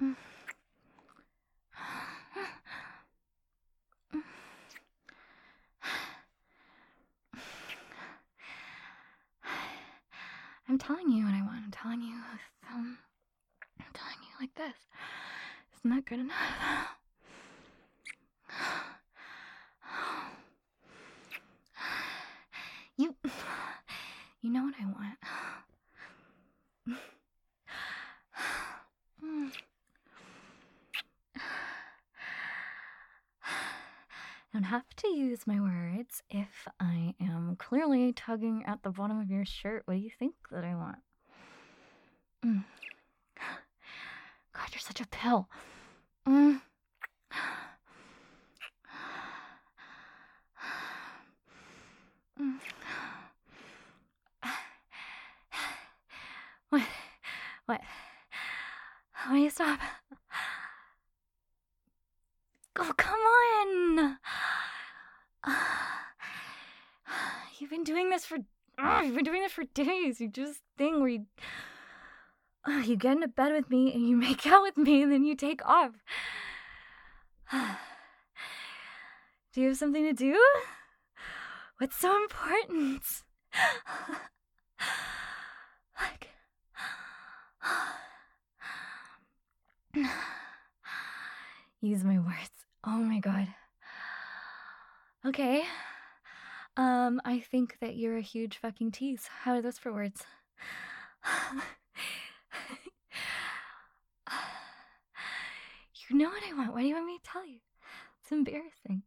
I'm telling you what I want. I'm telling you like this. Isn't that good enough? You know what I want. I don't have to use my words if I am clearly tugging at the bottom of your shirt. What do you think that I want? God, you're such a pill. What? Why do you stop? Oh, come on! You've been doing this for days. You do this thing where you get into bed with me and you make out with me and then you take off. Do you have something to do? What's so important? Use my words. Oh my god. Okay. I think that you're a huge fucking tease. How are those for words? You know what I want. Why do you want me to tell you? It's embarrassing.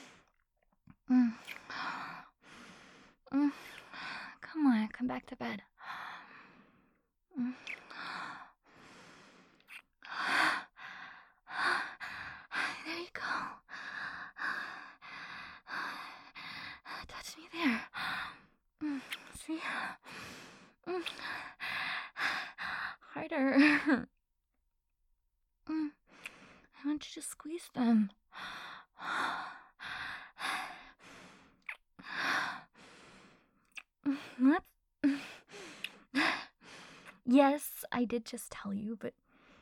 Come on, come back to bed. There you go. Touch me there. See? Harder. I want you to squeeze them. What? Yes, I did just tell you, but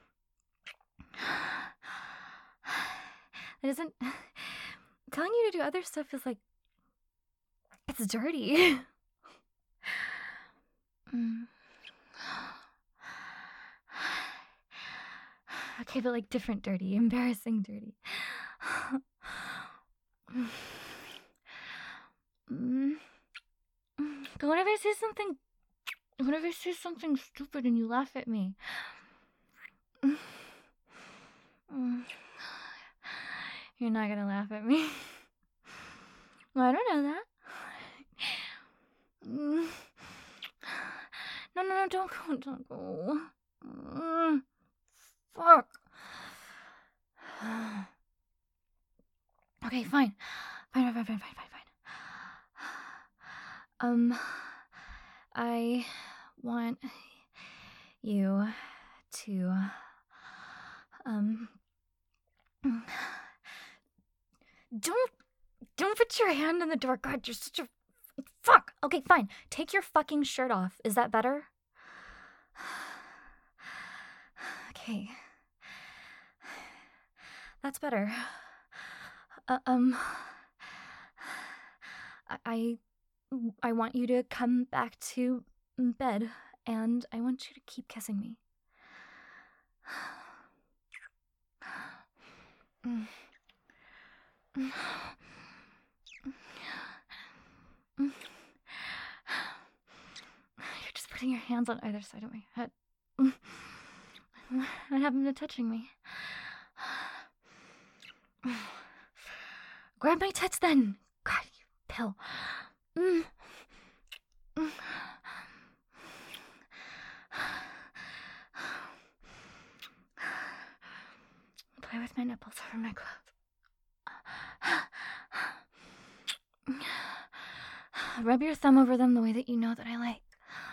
it isn't. Telling you to do other stuff is like, it's dirty. Okay, but like different dirty, embarrassing dirty. But what if I say something stupid and you laugh at me? You're not gonna laugh at me. Well, I don't know that. No, don't go. Fuck. Okay, fine. I want you to, don't put your hand in the door. God, you're such a, fuck. Okay, fine. Take your fucking shirt off. Is that better? Okay. That's better. I want you to come back to bed, and I want you to keep kissing me. You're just putting your hands on either side of my head. What happened to touching me? Grab my tits then. God, you pill. Play with my nipples over my clothes. Rub your thumb over them the way that you know that I like.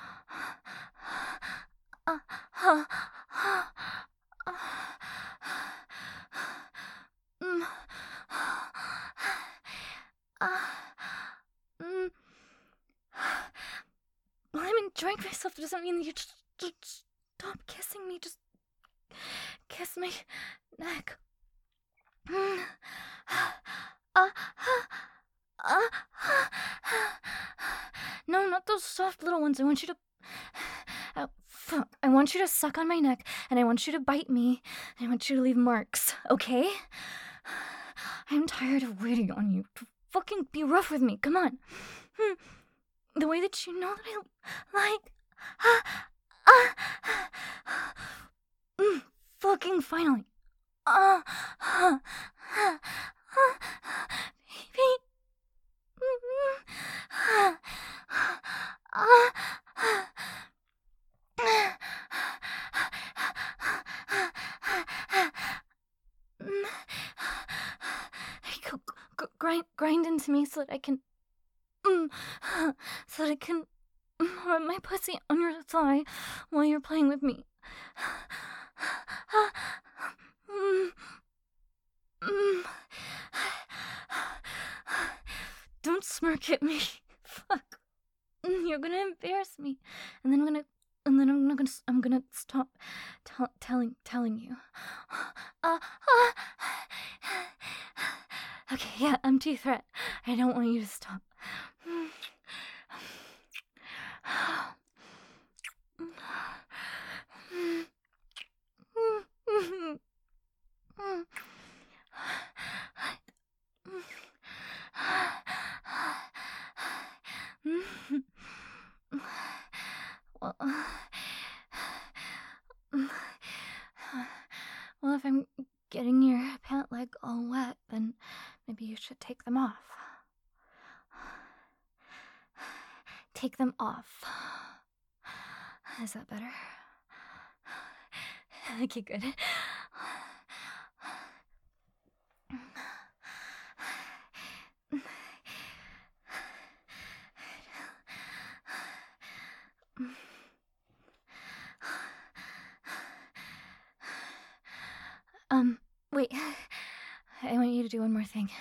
Well, I'm enjoying myself. It doesn't mean that you just stop kissing me. Just kiss my neck. Uh, No, not those soft little ones. I want you to... I want you to suck on my neck, and I want you to bite me, and I want you to leave marks, okay? I'm tired of waiting on you to fucking be rough with me. Come on. The way that you know that I like... Fucking finally. Baby. Grind into me so that I can rub my pussy on your thigh while you're playing with me. Don't smirk at me. Fuck. You're gonna embarrass me, and then I'm gonna stop telling you. Okay, yeah, empty threat. I don't want you to stop. Well, if I'm getting your pant leg all wet, then maybe you should take them off. Take them off. Is that better? Okay, good. Wait. I want you to do one more thing.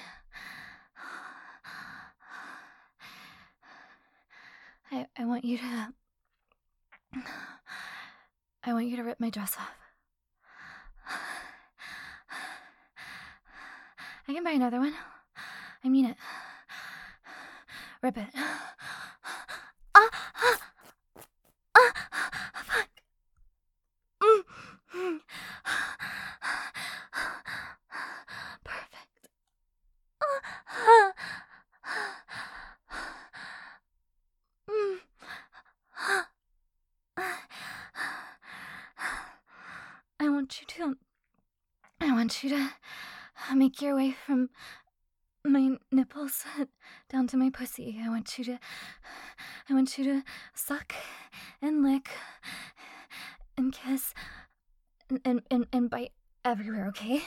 I want you to rip my dress off. I can buy another one. I mean it. Rip it. Fuck. Perfect. I want you to make your way from my nipples down to my pussy. I want you to suck and lick and kiss and bite everywhere, okay?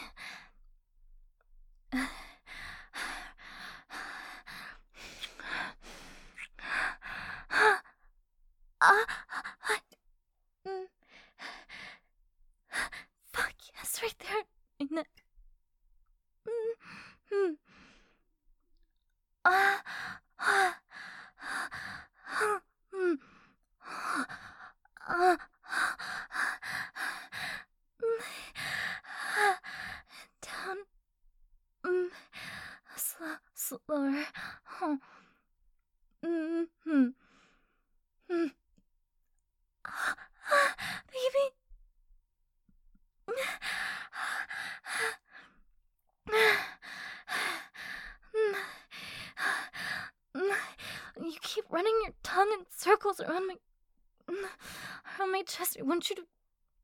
Fuck yes, right there. My neck. Down. Slower. Baby. You keep running your tongue in circles around my chest. I want you to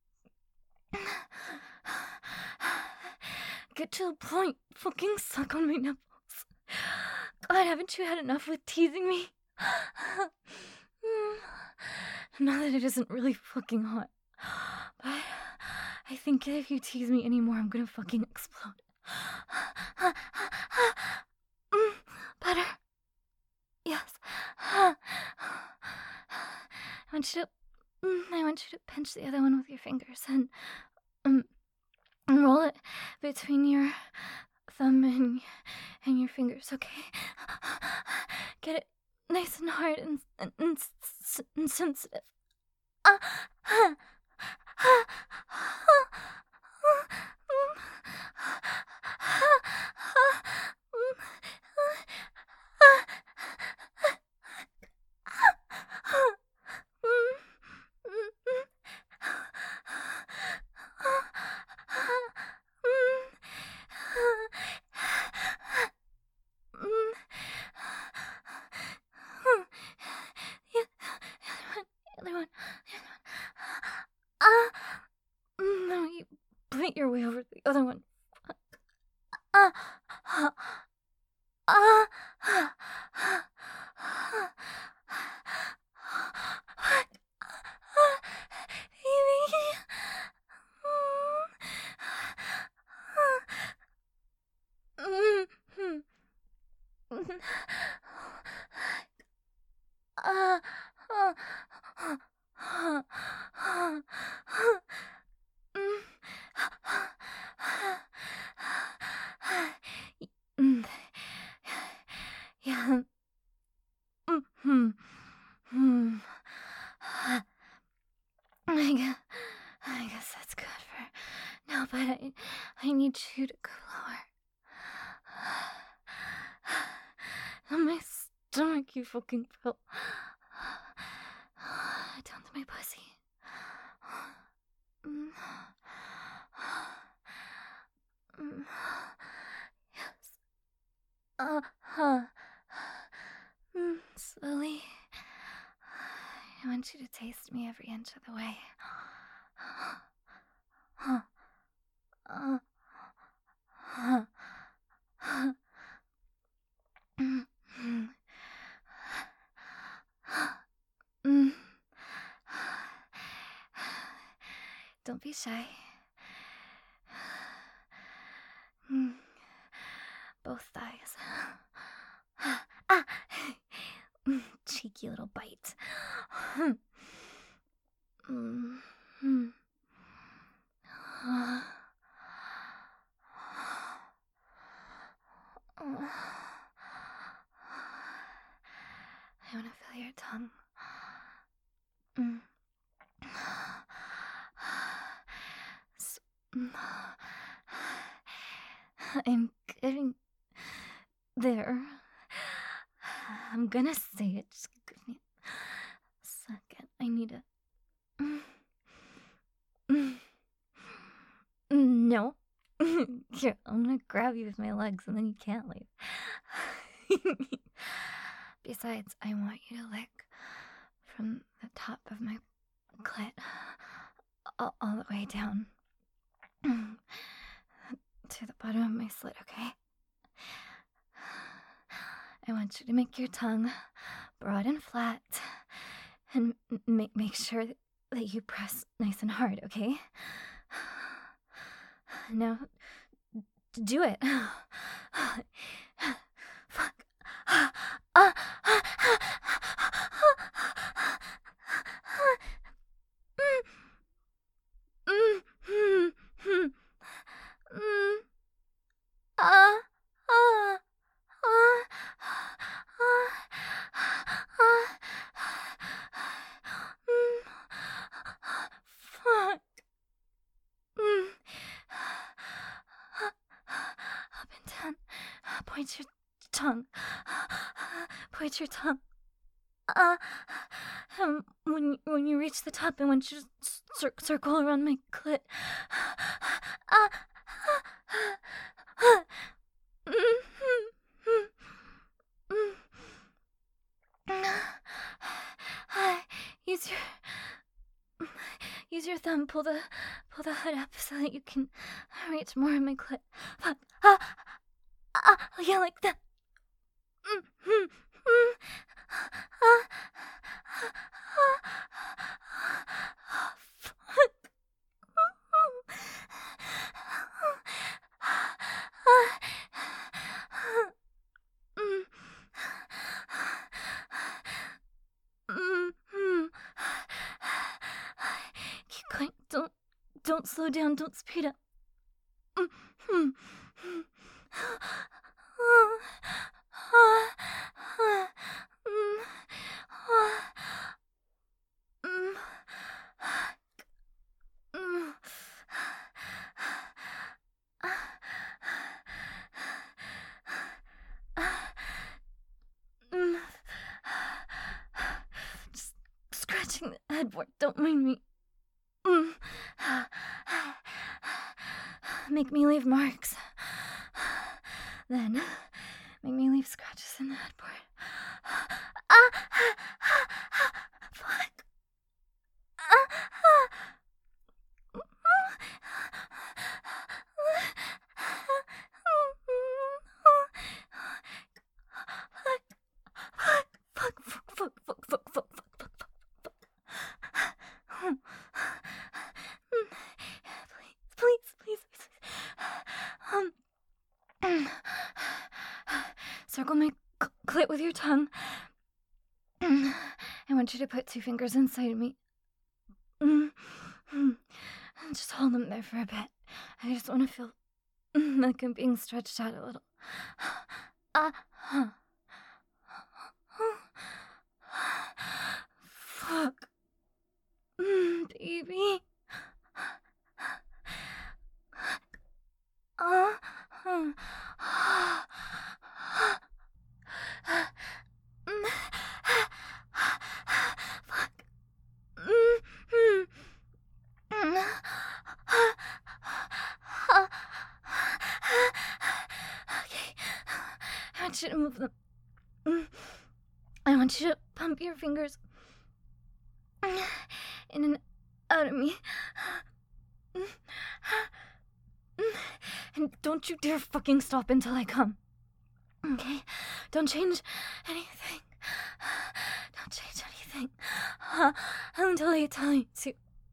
get to the point. Fucking suck on my nipples. God, haven't you had enough with teasing me? Not that it isn't really fucking hot, but I think if you tease me anymore, I'm gonna fucking explode. Better. Yes. I want you to pinch the other one with your fingers and roll it between your thumb and your fingers, okay? Get it nice and hard and sensitive. over the other one. Ah, ah, ah, yeah. I guess that's good for now, but I need you to go lower. My stomach, you fucking fell down to my pussy. Yes. Slowly. I want you to taste me every inch of the way. Don't be shy. Both thighs. Ah! Cheeky little bite. I want to feel your tongue. I'm getting there. I'm gonna say it. Just give me a second. I need to. No. Here, I'm gonna grab you with my legs and then you can't leave. Besides, I want you to lick from the top of my clit all the way down to the bottom of my slit, okay? I want you to make your tongue broad and flat and make sure that you press nice and hard, okay? Now, do it. Fuck. Fuck. Up and down. Point your tongue. Point your tongue. When you reach the top, I want you to circle around my clit. Use your thumb. Pull the hood up so that you can reach more of my clit. Fuck. Yeah, like that. Keep going. Don't slow down. Don't speed up. Just scratching the headboard. Don't mind me. Make me leave marks. Then, make me leave scratches in the headboard. Fuck. circle my clit with your tongue. I want you to put 2 fingers inside of me. Just hold them there for a bit. I just want to feel like I'm being stretched out a little. Fuck. Baby. Fuck. Okay. I want you to move them. I want you to pump your fingers in and out of me. And don't you dare fucking stop until I come. Okay? Don't change anything. Don't change anything. Until I tell you to.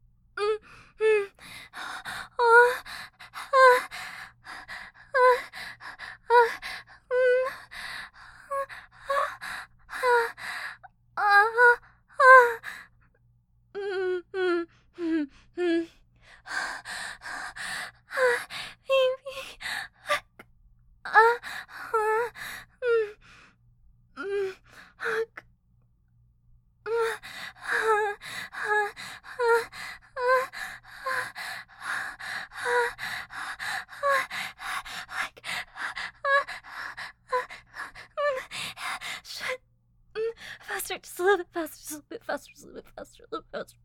Faster, just a little bit faster, just a little bit faster, just a little bit faster, a little bit faster.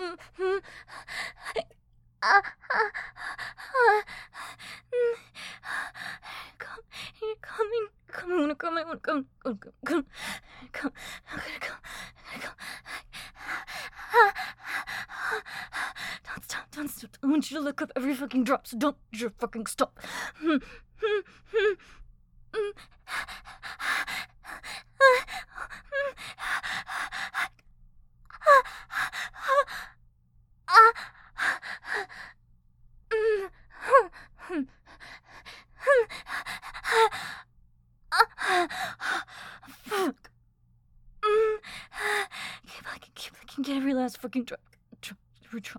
You're coming. I wanna come. I'm gonna come. Don't stop. I want you to look up every fucking drop, so don't you fucking stop. Fuck. Keep looking. Get every last fucking drop. Every drop.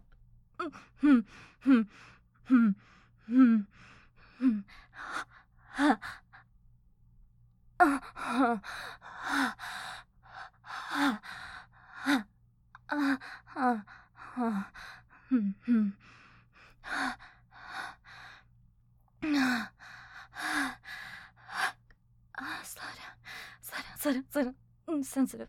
Slow down. Sensitive.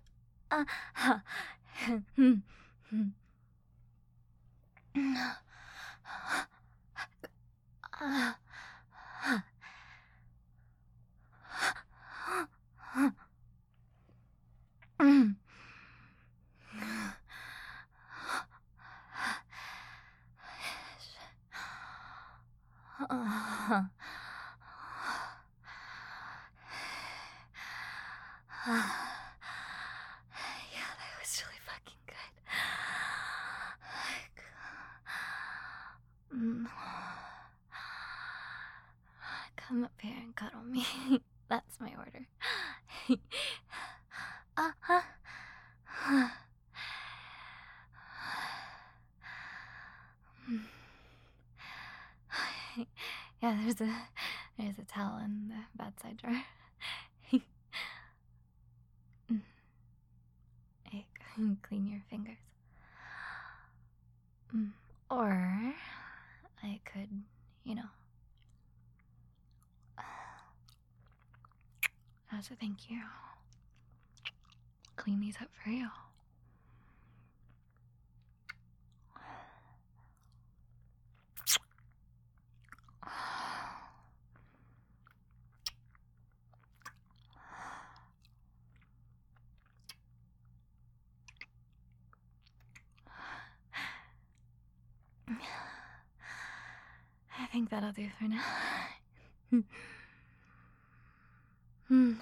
Yeah, that was really fucking good. Come up here and cuddle me. That's my order. Yeah, there's a towel in the bedside drawer. Hey, clean your fingers. Or I could, as a thank you, clean these up for you. I think that'll do for now. And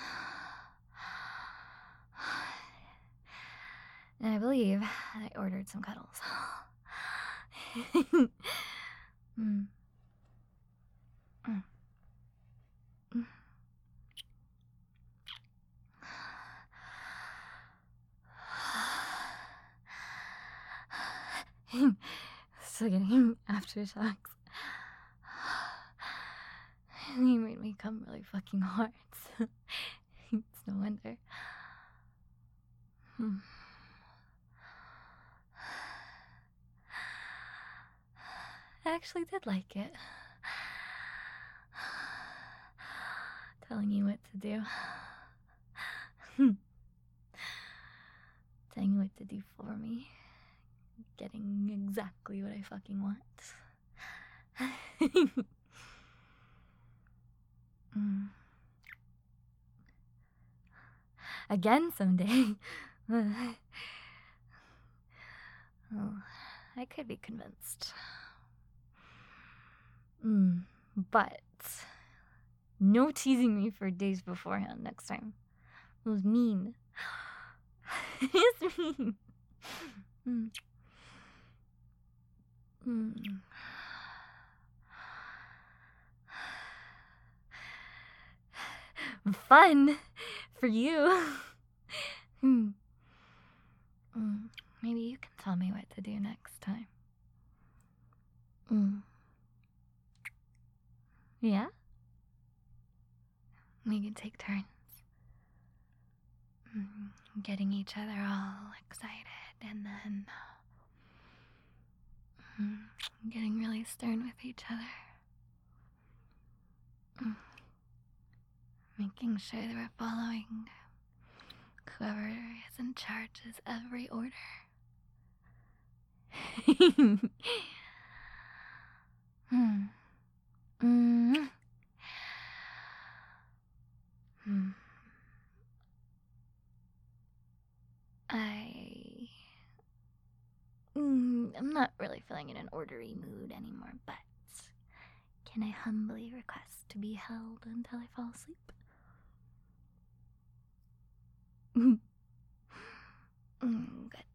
I believe I ordered some cuddles. still getting aftershocks. He made me come really fucking hard. So it's no wonder. I actually did like it. Telling you what to do. Telling you what to do for me. Getting exactly what I fucking want. Again someday. Oh, I could be convinced. But no teasing me for days beforehand next time. It was mean. It's mean. Fun for you. Maybe you can tell me what to do next time. Yeah? We can take turns. Getting each other all excited and then getting really stern with each other. Making sure that we're following whoever is in charge's every order. I'm not really feeling in an ordery mood anymore, but can I humbly request to be held until I fall asleep? Good.